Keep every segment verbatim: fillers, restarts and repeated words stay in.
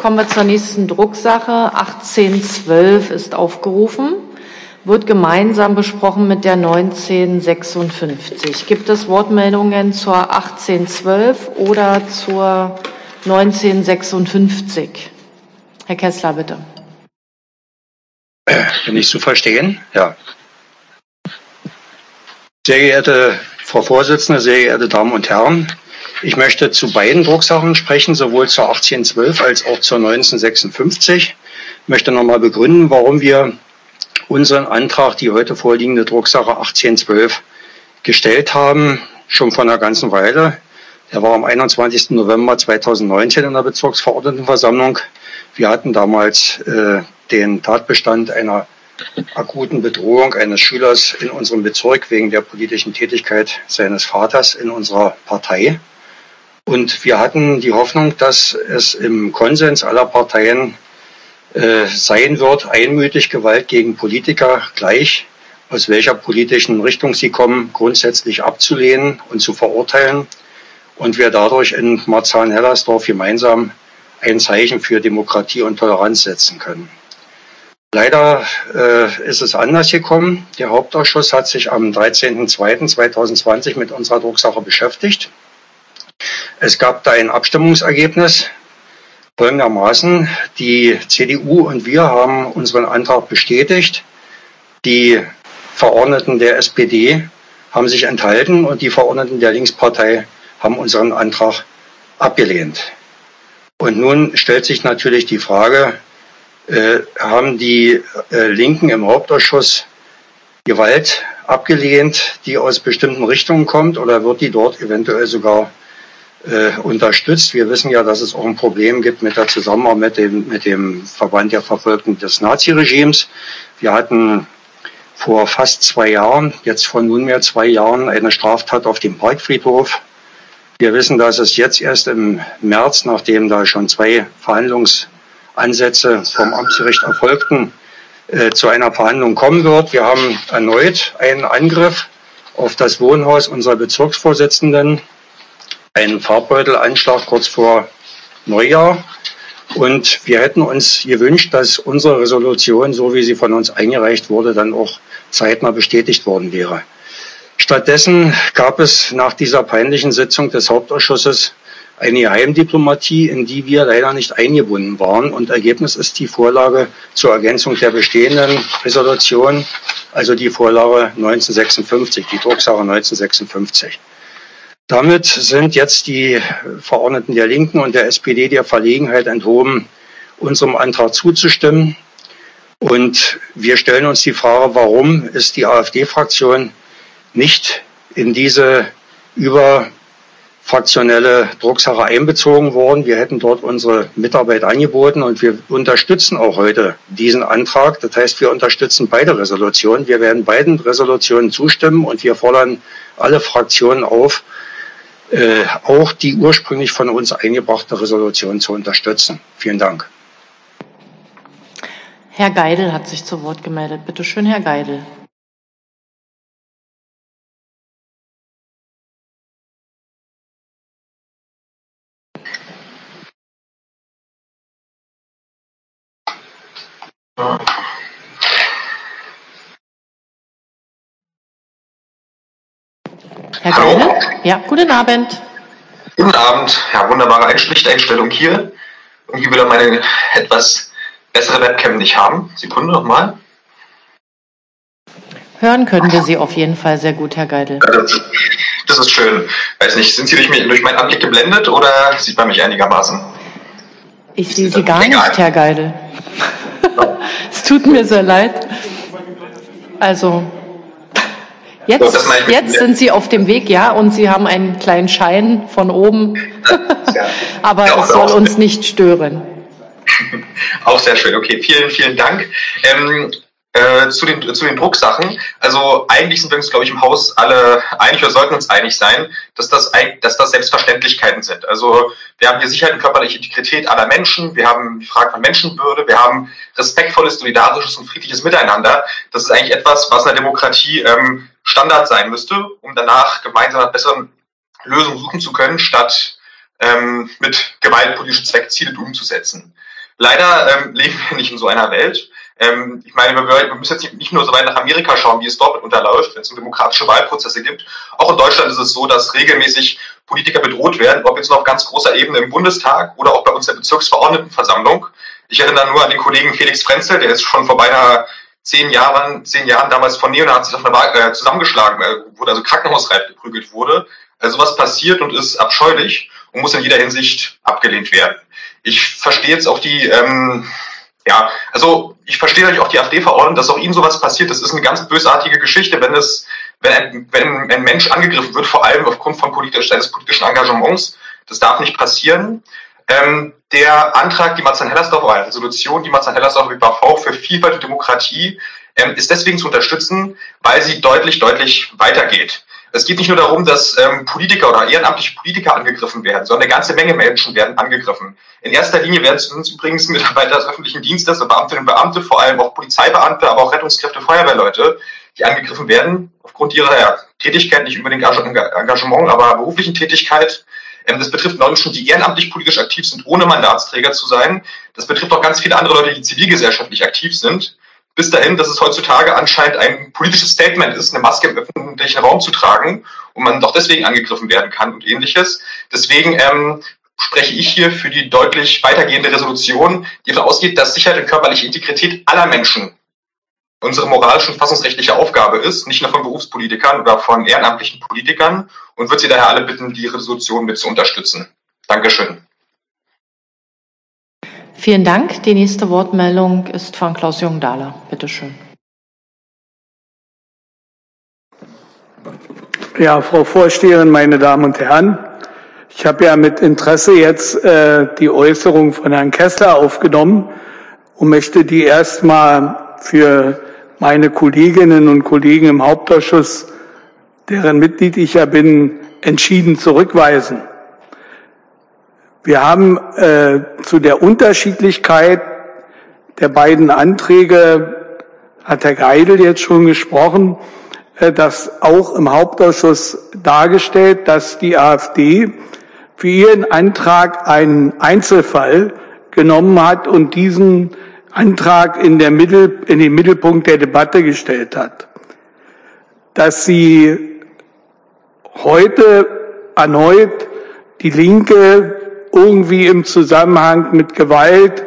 kommen wir zur nächsten Drucksache. achtzehn zwölf ist aufgerufen, wird gemeinsam besprochen mit der neunzehn sechsundfünfzig. Gibt es Wortmeldungen zur achtzehn zwölf oder zur neunzehn sechsundfünfzig? Herr Kessler, bitte. Bin ich zu verstehen? Ja. Sehr geehrte Frau Vorsitzende, sehr geehrte Damen und Herren, ich möchte zu beiden Drucksachen sprechen, sowohl zur achtzehn zwölf als auch zur neunzehn sechsundfünfzig. Ich möchte nochmal begründen, warum wir unseren Antrag, die heute vorliegende Drucksache achtzehn zwölf, gestellt haben, schon vor einer ganzen Weile. Der war am einundzwanzigsten November zweitausendneunzehn in der Bezirksverordnetenversammlung. Wir hatten damals äh, den Tatbestand einer akuten Bedrohung eines Schülers in unserem Bezirk wegen der politischen Tätigkeit seines Vaters in unserer Partei. Und wir hatten die Hoffnung, dass es im Konsens aller Parteien äh, sein wird, einmütig Gewalt gegen Politiker, gleich aus welcher politischen Richtung sie kommen, grundsätzlich abzulehnen und zu verurteilen. Und wir dadurch in Marzahn-Hellersdorf gemeinsam ein Zeichen für Demokratie und Toleranz setzen können. Leider äh, ist es anders gekommen. Der Hauptausschuss hat sich am dreizehnten zweiten zweitausendzwanzig mit unserer Drucksache beschäftigt. Es gab da ein Abstimmungsergebnis folgendermaßen. Die C D U und wir haben unseren Antrag bestätigt. Die Verordneten der S P D haben sich enthalten und die Verordneten der Linkspartei haben unseren Antrag abgelehnt. Und nun stellt sich natürlich die Frage, äh, haben die äh, Linken im Hauptausschuss Gewalt abgelehnt, die aus bestimmten Richtungen kommt, oder wird die dort eventuell sogar äh, unterstützt? Wir wissen ja, dass es auch ein Problem gibt mit der Zusammenarbeit mit dem, mit dem Verband der Verfolgten des Naziregimes. Wir hatten vor fast zwei Jahren, jetzt vor nunmehr zwei Jahren, eine Straftat auf dem Parkfriedhof. Wir wissen, dass es jetzt erst im März, nachdem da schon zwei Verhandlungsansätze vom Amtsgericht erfolgten, äh, zu einer Verhandlung kommen wird. Wir haben erneut einen Angriff auf das Wohnhaus unserer Bezirksvorsitzenden, einen Farbbeutelanschlag kurz vor Neujahr. Und wir hätten uns gewünscht, dass unsere Resolution, so wie sie von uns eingereicht wurde, dann auch zeitnah bestätigt worden wäre. Stattdessen gab es nach dieser peinlichen Sitzung des Hauptausschusses eine Geheimdiplomatie, in die wir leider nicht eingebunden waren. Und Ergebnis ist die Vorlage zur Ergänzung der bestehenden Resolution, also die Vorlage neunzehn sechsundfünfzig, die Drucksache neunzehn sechsundfünfzig. Damit sind jetzt die Verordneten der Linken und der S P D der Verlegenheit enthoben, unserem Antrag zuzustimmen. Und wir stellen uns die Frage, warum ist die AfD-Fraktion nicht in diese überfraktionelle Drucksache einbezogen worden. Wir hätten dort unsere Mitarbeit angeboten und wir unterstützen auch heute diesen Antrag. Das heißt, wir unterstützen beide Resolutionen. Wir werden beiden Resolutionen zustimmen und wir fordern alle Fraktionen auf, äh, auch die ursprünglich von uns eingebrachte Resolution zu unterstützen. Vielen Dank. Herr Geidel hat sich zu Wort gemeldet. Bitte schön, Herr Geidel. Herr Geidel? Ja, guten Abend. Guten Abend, ja, wunderbare Lichteinstellung hier. Irgendwie will er meine etwas bessere Webcam nicht haben. Sekunde nochmal. Hören können wir Sie auf jeden Fall sehr gut, Herr Geidel. Ja, das, das ist schön. Weiß nicht, sind Sie durch, mich, durch meinen Anblick geblendet oder sieht man mich einigermaßen? Ich sehe Sie gar nicht, Herr Geidel. Es tut mir sehr leid. Also, jetzt, so, jetzt sind Sie auf dem Weg, ja, und Sie haben einen kleinen Schein von oben. Aber ja, es soll uns nicht stören. Auch sehr schön, okay, vielen, vielen Dank. Ähm, äh, zu, den, zu den Drucksachen, also eigentlich sind wir uns, glaube ich, im Haus alle einig, wir sollten uns einig sein, dass das, dass das Selbstverständlichkeiten sind. Also wir haben hier Sicherheit und körperliche Integrität aller Menschen, wir haben die Frage von Menschenwürde, wir haben respektvolles, solidarisches und friedliches Miteinander. Das ist eigentlich etwas, was in der Demokratie ähm, Standard sein müsste, um danach gemeinsam nach besseren Lösungen suchen zu können, statt ähm, mit Gewalt politische Zweckziele umzusetzen. Leider ähm, leben wir nicht in so einer Welt. Ähm, ich meine, wir, wir müssen jetzt nicht nur so weit nach Amerika schauen, wie es dort unterläuft, wenn es um demokratische Wahlprozesse gibt. Auch in Deutschland ist es so, dass regelmäßig Politiker bedroht werden, ob jetzt noch auf ganz großer Ebene im Bundestag oder auch bei uns in der Bezirksverordnetenversammlung. Ich erinnere nur an den Kollegen Felix Frenzel, der ist schon vor beinahe zehn Jahren, zehn Jahren damals von Neonazis auf einer Wahl äh, zusammengeschlagen äh, wurde, also krankenhausreif geprügelt wurde. Also was passiert und ist abscheulich und muss in jeder Hinsicht abgelehnt werden. Ich verstehe jetzt auch die, ähm, ja, also ich verstehe natürlich auch die AfD-Verordnung, dass auch ihnen sowas passiert. Das ist eine ganz bösartige Geschichte, wenn es, wenn ein, wenn ein Mensch angegriffen wird, vor allem aufgrund von politisch, seines politischen Engagements. Das darf nicht passieren. Ähm, der Antrag, die Marzahn-Hellersdorf, oder eine Resolution, die Marzahn-Hellersdorf B V für Vielfalt und Demokratie, ähm, ist deswegen zu unterstützen, weil sie deutlich, deutlich weitergeht. Es geht nicht nur darum, dass ähm, Politiker oder ehrenamtliche Politiker angegriffen werden, sondern eine ganze Menge Menschen werden angegriffen. In erster Linie werden es uns übrigens Mitarbeiter des öffentlichen Dienstes, Beamtinnen und Beamte, vor allem auch Polizeibeamte, aber auch Rettungskräfte, Feuerwehrleute, die angegriffen werden, aufgrund ihrer ja, Tätigkeit, nicht unbedingt Engagement, aber beruflichen Tätigkeit. Ähm, das betrifft Menschen, die ehrenamtlich politisch aktiv sind, ohne Mandatsträger zu sein. Das betrifft auch ganz viele andere Leute, die zivilgesellschaftlich aktiv sind. Bis dahin, dass es heutzutage anscheinend ein politisches Statement ist, eine Maske im öffentlichen Raum zu tragen und man doch deswegen angegriffen werden kann und ähnliches. Deswegen ähm, spreche ich hier für die deutlich weitergehende Resolution, die davon ausgeht, dass Sicherheit und körperliche Integrität aller Menschen unsere moralische und verfassungsrechtliche Aufgabe ist, nicht nur von Berufspolitikern oder von ehrenamtlichen Politikern, und würde Sie daher alle bitten, die Resolution mit zu unterstützen. Dankeschön. Vielen Dank. Die nächste Wortmeldung ist von Klaus Jungdahler. Bitte schön. Ja, Frau Vorsteherin, meine Damen und Herren, ich habe ja mit Interesse jetzt äh, die Äußerung von Herrn Kessler aufgenommen und möchte die erstmal für meine Kolleginnen und Kollegen im Hauptausschuss, deren Mitglied ich ja bin, entschieden zurückweisen. Wir haben äh, zu der Unterschiedlichkeit der beiden Anträge, hat Herr Geidel jetzt schon gesprochen, äh, das auch im Hauptausschuss dargestellt, dass die AfD für ihren Antrag einen Einzelfall genommen hat und diesen Antrag in, der Mittel, in den Mittelpunkt der Debatte gestellt hat. Dass sie heute erneut die Linke irgendwie im Zusammenhang mit Gewalt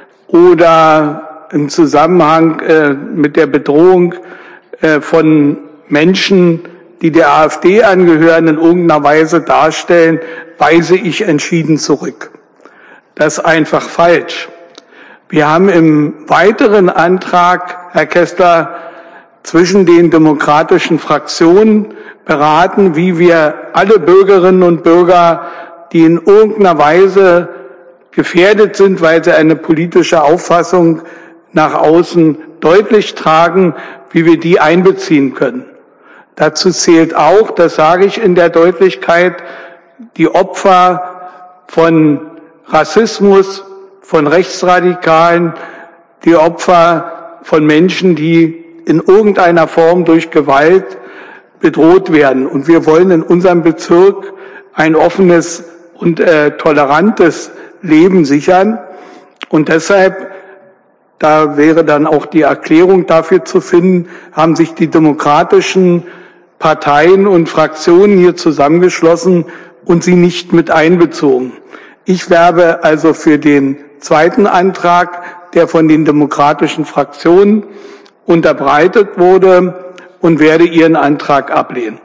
oder im Zusammenhang äh, mit der Bedrohung äh, von Menschen, die der AfD angehören, in irgendeiner Weise darstellen, weise ich entschieden zurück. Das ist einfach falsch. Wir haben im weiteren Antrag, Herr Kessler, zwischen den demokratischen Fraktionen beraten, wie wir alle Bürgerinnen und Bürger, die in irgendeiner Weise gefährdet sind, weil sie eine politische Auffassung nach außen deutlich tragen, wie wir die einbeziehen können. Dazu zählt auch, das sage ich in der Deutlichkeit, die Opfer von Rassismus, von Rechtsradikalen, die Opfer von Menschen, die in irgendeiner Form durch Gewalt bedroht werden. Und wir wollen in unserem Bezirk ein offenes und äh, tolerantes Leben sichern. Und deshalb, da wäre dann auch die Erklärung dafür zu finden, haben sich die demokratischen Parteien und Fraktionen hier zusammengeschlossen und sie nicht mit einbezogen. Ich werbe also für den zweiten Antrag, der von den demokratischen Fraktionen unterbreitet wurde, und werde Ihren Antrag ablehnen.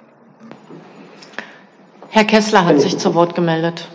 Herr Kessler hat sich zu Wort gemeldet.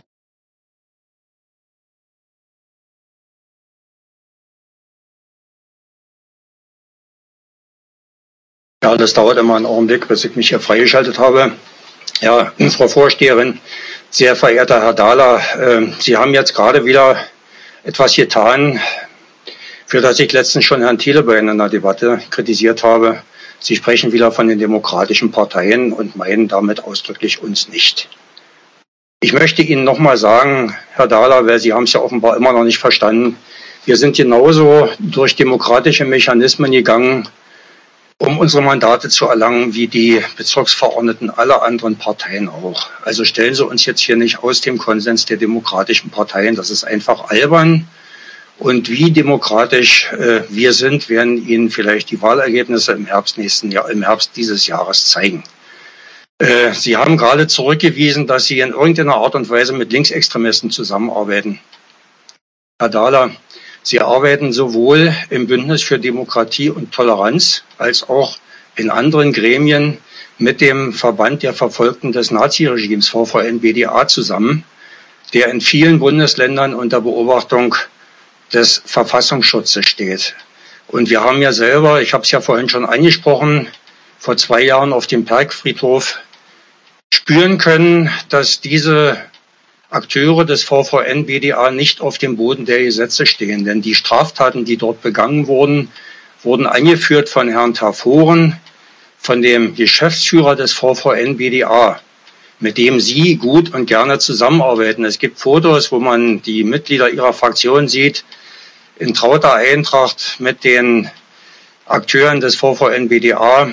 Ja, das dauert immer einen Augenblick, bis ich mich hier freigeschaltet habe. Ja, Frau Vorsteherin, sehr verehrter Herr Dahler, äh, Sie haben jetzt gerade wieder etwas getan, für das ich letztens schon Herrn Thiele bei einer Debatte kritisiert habe. Sie sprechen wieder von den demokratischen Parteien und meinen damit ausdrücklich uns nicht. Ich möchte Ihnen nochmal sagen, Herr Dahler, weil Sie haben es ja offenbar immer noch nicht verstanden, wir sind genauso durch demokratische Mechanismen gegangen, um unsere Mandate zu erlangen, wie die Bezirksverordneten aller anderen Parteien auch. Also stellen Sie uns jetzt hier nicht aus dem Konsens der demokratischen Parteien. Das ist einfach albern Und wie demokratisch äh, wir sind, werden Ihnen vielleicht die Wahlergebnisse im Herbst nächsten Jahr, im Herbst dieses Jahres zeigen. Äh, Sie haben gerade zurückgewiesen, dass Sie in irgendeiner Art und Weise mit Linksextremisten zusammenarbeiten. Herr Dahler, Sie arbeiten sowohl im Bündnis für Demokratie und Toleranz als auch in anderen Gremien mit dem Verband der Verfolgten des Naziregimes, V V N B D A, zusammen, der in vielen Bundesländern unter Beobachtung des Verfassungsschutzes steht. Und wir haben ja selber, ich habe es ja vorhin schon angesprochen, vor zwei Jahren auf dem Parkfriedhof spüren können, dass diese Akteure des V V N B D A nicht auf dem Boden der Gesetze stehen. Denn die Straftaten, die dort begangen wurden, wurden angeführt von Herrn Taforen, von dem Geschäftsführer des V V N B D A, mit dem Sie gut und gerne zusammenarbeiten. Es gibt Fotos, wo man die Mitglieder Ihrer Fraktion sieht, in trauter Eintracht mit den Akteuren des V V N B D A.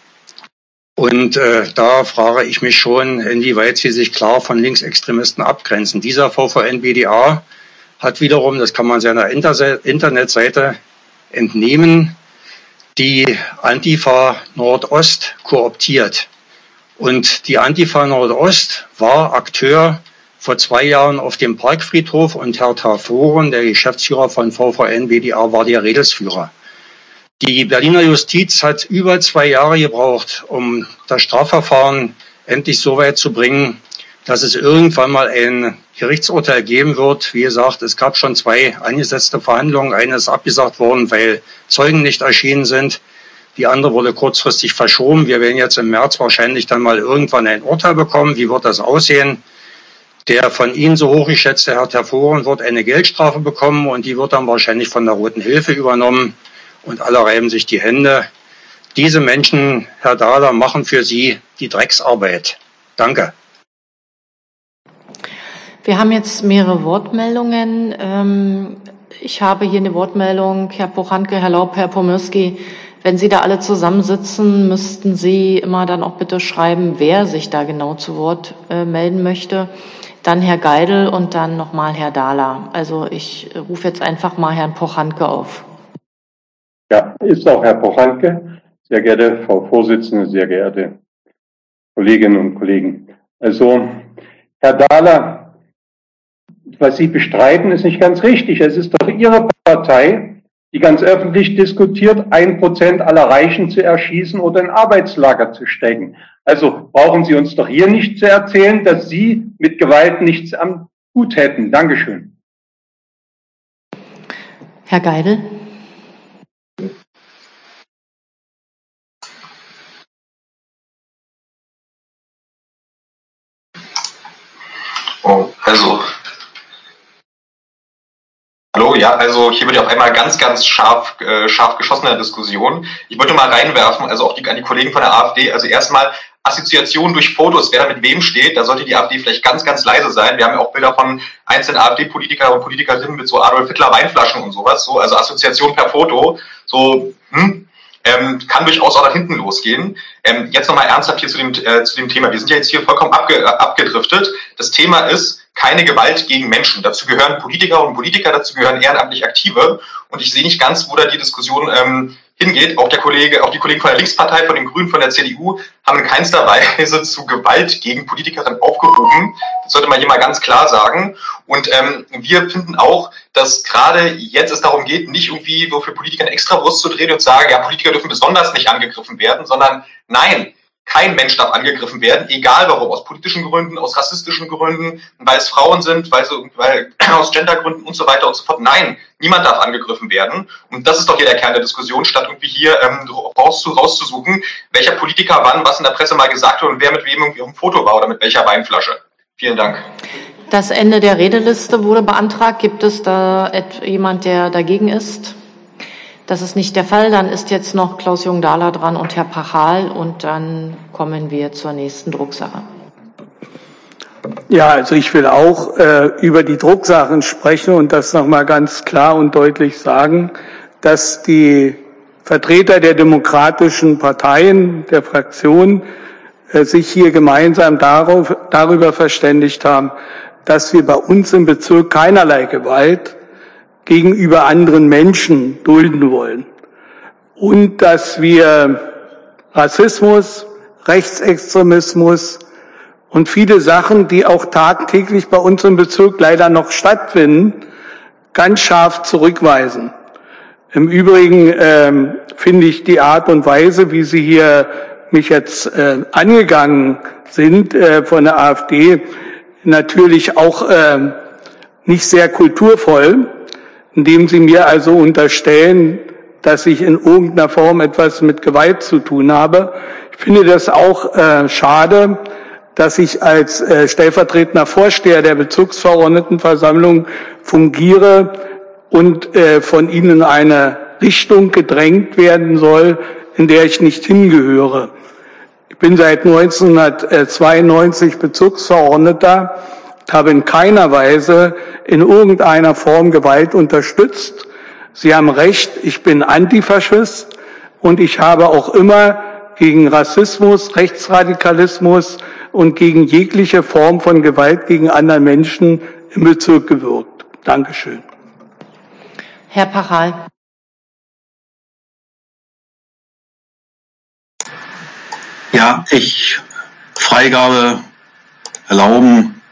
Und äh, da frage ich mich schon, inwieweit sie sich klar von Linksextremisten abgrenzen. Dieser V V N B D A hat wiederum, das kann man seiner Inter- Internetseite entnehmen, die Antifa Nordost kooptiert. Und die Antifa Nordost war Akteur vor zwei Jahren auf dem Parkfriedhof und Herr Taforen, der Geschäftsführer von V V N B D A, war der Redelsführer. Die Berliner Justiz hat über zwei Jahre gebraucht, um das Strafverfahren endlich so weit zu bringen, dass es irgendwann mal ein Gerichtsurteil geben wird. Wie gesagt, es gab schon zwei angesetzte Verhandlungen. Eine ist abgesagt worden, weil Zeugen nicht erschienen sind. Die andere wurde kurzfristig verschoben. Wir werden jetzt im März wahrscheinlich dann mal irgendwann ein Urteil bekommen. Wie wird das aussehen? Der von Ihnen so hochgeschätzte Herr Taforen wird eine Geldstrafe bekommen und die wird dann wahrscheinlich von der Roten Hilfe übernommen. Und alle reiben sich die Hände. Diese Menschen, Herr Dahler, machen für Sie die Drecksarbeit. Danke. Wir haben jetzt mehrere Wortmeldungen. Ich habe hier eine Wortmeldung, Herr Pochanke, Herr Laub, Herr Pomyrski. Wenn Sie da alle zusammensitzen, müssten Sie immer dann auch bitte schreiben, wer sich da genau zu Wort melden möchte. Dann Herr Geidel und dann nochmal Herr Dahler. Also ich rufe jetzt einfach mal Herrn Pochanke auf. Ja, ist auch Herr Pochanke. Sehr geehrte Frau Vorsitzende, sehr geehrte Kolleginnen und Kollegen. Also, Herr Dahler, was Sie bestreiten, ist nicht ganz richtig. Es ist doch Ihre Partei, die ganz öffentlich diskutiert, ein Prozent aller Reichen zu erschießen oder in Arbeitslager zu stecken. Also brauchen Sie uns doch hier nicht zu erzählen, dass Sie mit Gewalt nichts am Hut hätten. Dankeschön. Herr Geidel. Oh, also, hallo, ja, also hier wird ja auf einmal ganz, ganz scharf, äh, scharf geschossener Diskussion. Ich wollte mal reinwerfen, also auch die, an die Kollegen von der AfD, also erstmal Assoziation durch Fotos, wer da mit wem steht, da sollte die AfD vielleicht ganz, ganz leise sein. Wir haben ja auch Bilder von einzelnen AfD-Politiker und Politikerinnen mit so Adolf Hitler Weinflaschen und sowas, so, also Assoziation per Foto, so, hm, Ähm, kann durchaus auch nach hinten losgehen. Ähm, jetzt nochmal ernsthaft hier zu dem, äh, zu dem Thema. Wir sind ja jetzt hier vollkommen abge, äh, abgedriftet. Das Thema ist keine Gewalt gegen Menschen. Dazu gehören Politiker und Politiker, dazu gehören ehrenamtlich Aktive. Und ich sehe nicht ganz, wo da die Diskussion ähm, hingeht. Auch der Kollege, auch die Kollegen von der Linkspartei, von den Grünen, von der C D U haben in keinster Weise zu Gewalt gegen Politikerinnen aufgerufen. Das sollte man hier mal ganz klar sagen. Und ähm, wir finden auch, dass gerade jetzt es darum geht, nicht irgendwie so für Politiker eine Extrawurst zu drehen und zu sagen, ja, Politiker dürfen besonders nicht angegriffen werden, sondern nein, kein Mensch darf angegriffen werden, egal warum, aus politischen Gründen, aus rassistischen Gründen, weil es Frauen sind, weil, so, weil aus Gendergründen und so weiter und so fort. Nein, niemand darf angegriffen werden. Und das ist doch hier der Kern der Diskussion, statt irgendwie hier ähm, rauszu, rauszusuchen, welcher Politiker wann was in der Presse mal gesagt hat und wer mit wem irgendwie auf dem Foto war oder mit welcher Weinflasche. Vielen Dank. Das Ende der Redeliste wurde beantragt. Gibt es da jemand, der dagegen ist? Das ist nicht der Fall. Dann ist jetzt noch Klaus Jung-Dahler dran und Herr Pachal. Und dann kommen wir zur nächsten Drucksache. Ja, also ich will auch äh, über die Drucksachen sprechen und das nochmal ganz klar und deutlich sagen, dass die Vertreter der demokratischen Parteien, der Fraktionen, äh, sich hier gemeinsam darauf, darüber verständigt haben, dass wir bei uns im Bezirk keinerlei Gewalt gegenüber anderen Menschen dulden wollen. Und dass wir Rassismus, Rechtsextremismus und viele Sachen, die auch tagtäglich bei uns im Bezirk leider noch stattfinden, ganz scharf zurückweisen. Im Übrigen ähm, finde ich die Art und Weise, wie Sie hier mich jetzt äh, angegangen sind äh, von der AfD, natürlich auch äh, nicht sehr kulturvoll, indem Sie mir also unterstellen, dass ich in irgendeiner Form etwas mit Gewalt zu tun habe. Ich finde das auch äh, schade, dass ich als äh, stellvertretender Vorsteher der Bezirksverordnetenversammlung fungiere und äh, von Ihnen in eine Richtung gedrängt werden soll, in der ich nicht hingehöre. Ich bin seit neunzehnhundertzweiundneunzig Bezirksverordneter und habe in keiner Weise in irgendeiner Form Gewalt unterstützt. Sie haben recht, ich bin Antifaschist und ich habe auch immer gegen Rassismus, Rechtsradikalismus und gegen jegliche Form von Gewalt gegen andere Menschen im Bezirk gewirkt. Dankeschön. Herr Pachal. Ja, ich Freigabe erlauben.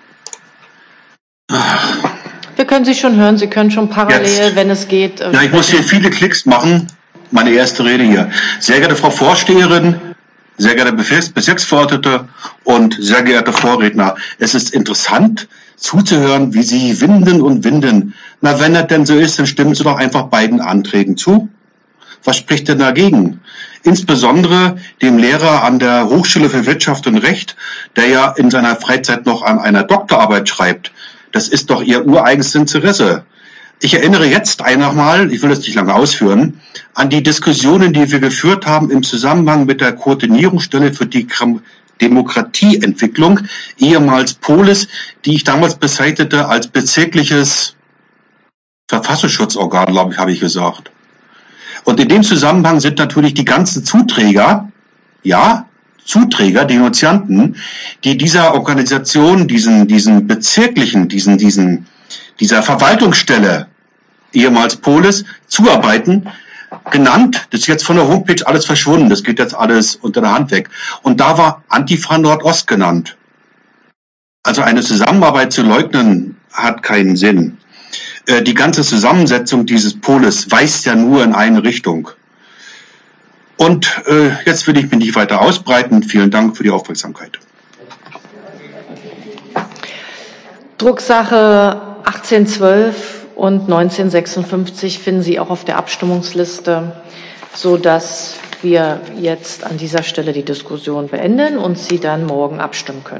Wir können Sie schon hören, Sie können schon parallel, Jetzt. wenn es geht. Ja, ich muss hier viele Klicks machen. Meine erste Rede hier. Sehr geehrte Frau Vorsteherin, sehr geehrte Bezirksverordnete und sehr geehrte Vorredner. Es ist interessant zuzuhören, wie Sie winden und winden. Na, wenn das denn so ist, dann stimmen Sie doch einfach beiden Anträgen zu. Was spricht denn dagegen? Insbesondere dem Lehrer an der Hochschule für Wirtschaft und Recht, der ja in seiner Freizeit noch an einer Doktorarbeit schreibt. Das ist doch Ihr ureigenes Interesse. Ich erinnere jetzt einmal, ich will das nicht lange ausführen, an die Diskussionen, die wir geführt haben im Zusammenhang mit der Koordinierungsstelle für die Demokratieentwicklung, ehemals Polis, die ich damals bezeichnete als bezirkliches Verfassungsschutzorgan, glaube ich, habe ich gesagt. Und in dem Zusammenhang sind natürlich die ganzen Zuträger, ja, Zuträger, Denunzianten, die dieser Organisation, diesen, diesen bezirklichen, diesen, diesen, dieser Verwaltungsstelle, ehemals Polis, zuarbeiten, genannt. Das ist jetzt von der Homepage alles verschwunden. Das geht jetzt alles unter der Hand weg. Und da war Antifa Nordost genannt. Also eine Zusammenarbeit zu leugnen, hat keinen Sinn. Die ganze Zusammensetzung dieses Polis weist ja nur in eine Richtung. Und äh, jetzt will ich mich nicht weiter ausbreiten. Vielen Dank für die Aufmerksamkeit. Drucksache achtzehn zwölf und neunzehn sechsundfünfzig finden Sie auch auf der Abstimmungsliste, sodass wir jetzt an dieser Stelle die Diskussion beenden und Sie dann morgen abstimmen können.